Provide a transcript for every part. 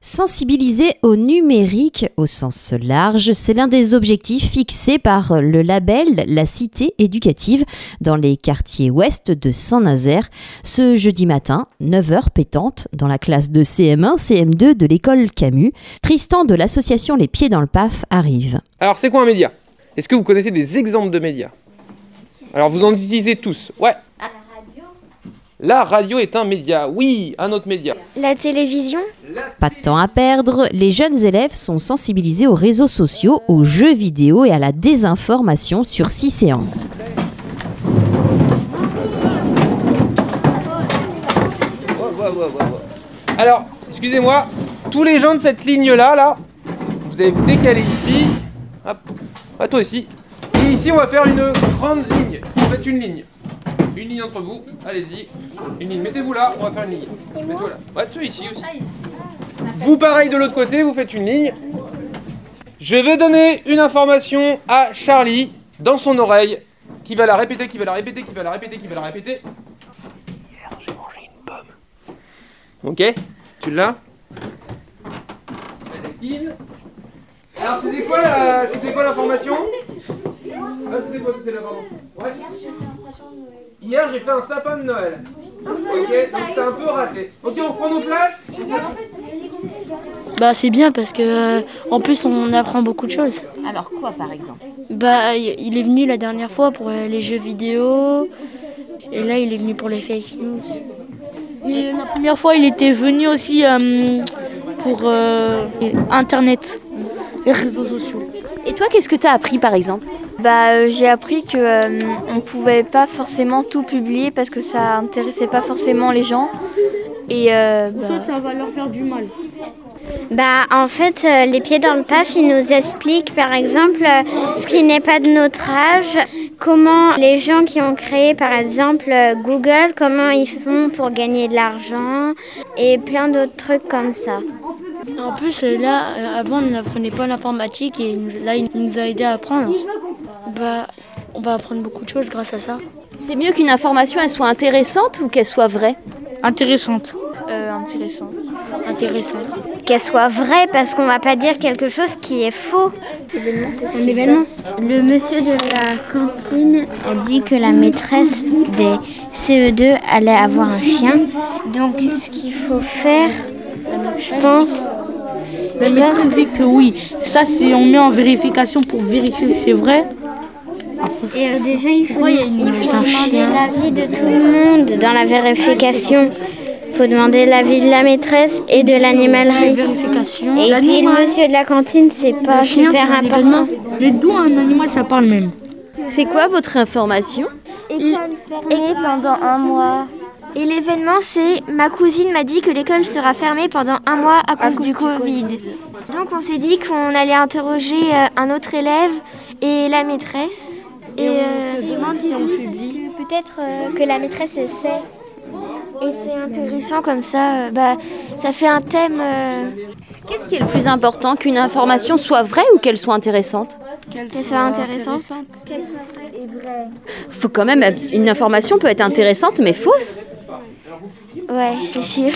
Sensibiliser au numérique au sens large, c'est l'un des objectifs fixés par le label La Cité éducative dans les quartiers ouest de Saint-Nazaire. Ce jeudi matin, 9h pétante, dans la classe de CM1, CM2 de l'école Camus, Tristan de l'association Les Pieds dans le Paf arrive. Alors c'est quoi un média ? Est-ce que vous connaissez des exemples de médias ? Alors vous en utilisez tous ? Ouais. La radio est un média, oui, un autre média. La télévision ? Pas de temps à perdre, les jeunes élèves sont sensibilisés aux réseaux sociaux, aux jeux vidéo et à la désinformation sur 6 séances. Alors, excusez-moi, tous les gens de cette ligne-là, vous allez vous décaler ici. Hop, à toi ici. Et ici, on va faire une grande ligne. Vous faites une ligne. Une ligne entre vous, allez-y. Une ligne, mettez-vous là, on va faire une ligne. Mettez-vous là. Ouais, tu es ici aussi. Vous, pareil de l'autre côté, vous faites une ligne. Je vais donner une information à Charlie dans son oreille, qui va la répéter, qui va la répéter, qui va la répéter, qui va la répéter. Hier, j'ai mangé une pomme. Ok, tu l'as ? Alors, c'était quoi l'information ? Ah, c'était quoi l'information ? Ouais. Hier, j'ai fait un sapin de Noël. Ok, donc c'était un peu raté. Ok, on prend nos places ? C'est bien parce que en plus on apprend beaucoup de choses. Alors quoi par exemple ? Il est venu la dernière fois pour les jeux vidéo et là il est venu pour les fake news. Et la première fois il était venu aussi pour Internet, les réseaux sociaux. Et toi, qu'est-ce que tu as appris par exemple ? J'ai appris que on pouvait pas forcément tout publier parce que ça intéressait pas forcément les gens. Et ça va leur faire du mal. En fait, les pieds dans le paf, ils nous expliquent par exemple ce qui n'est pas de notre âge, comment les gens qui ont créé par exemple Google, comment ils font pour gagner de l'argent et plein d'autres trucs comme ça. En plus, là, avant, on n'apprenait pas l'informatique et là, il nous a aidé à apprendre. On va apprendre beaucoup de choses grâce à ça. C'est mieux qu'une information elle soit intéressante ou qu'elle soit vraie ? Intéressante. Intéressante. Qu'elle soit vraie parce qu'on ne va pas dire quelque chose qui est faux. C'est un événement. Le monsieur de la cantine a dit que la maîtresse des CE2 allait avoir un chien. Donc ce qu'il faut faire, je pense que oui. Ça, on met en vérification pour vérifier si c'est vrai. Et déjà, il faut demander l'avis de tout le monde dans la vérification. Il faut demander l'avis de la maîtresse et de l'animalerie. Et puis le monsieur de la cantine, c'est pas super important. Les doigts, un animal, ça parle même. C'est quoi votre information ? École fermée pendant 1 mois. Et l'événement, c'est ma cousine m'a dit que l'école sera fermée pendant 1 mois à cause du Covid. Donc on s'est dit qu'on allait interroger un autre élève et la maîtresse. Et on se demande si on publie. Peut-être que la maîtresse elle sait. Et c'est intéressant comme ça, ça fait un thème. Qu'est-ce qui est le plus important, qu'une information soit vraie ou qu'elle soit intéressante ? Qu'elle soit intéressante. Qu'elle soit vraie et vraie. Faut quand même, une information peut être intéressante mais fausse. Ouais, c'est sûr.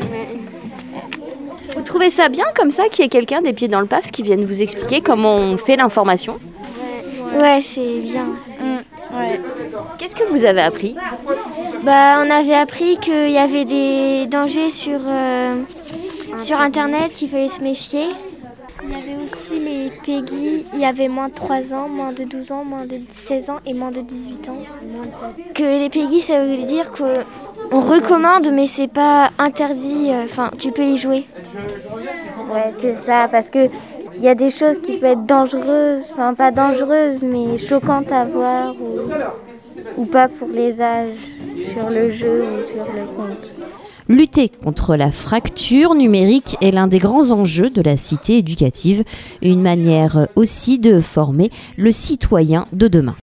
Vous trouvez ça bien comme ça qu'il y ait quelqu'un des pieds dans le paf qui vienne vous expliquer comment on fait l'information ? Ouais, c'est bien. Ouais. Qu'est-ce que vous avez appris ? On avait appris qu'il y avait des dangers sur Internet, qu'il fallait se méfier. Il y avait aussi les PEGI, il y avait moins de 3 ans, moins de 12 ans, moins de 16 ans et moins de 18 ans. Que les PEGI, ça veut dire qu'on recommande, mais c'est pas interdit, tu peux y jouer. Ouais, c'est ça, parce que il y a des choses qui peuvent être dangereuses, pas dangereuses, mais choquantes à voir ou pas pour les âges, sur le jeu ou sur le compte. Lutter contre la fracture numérique est l'un des grands enjeux de la cité éducative, une manière aussi de former le citoyen de demain.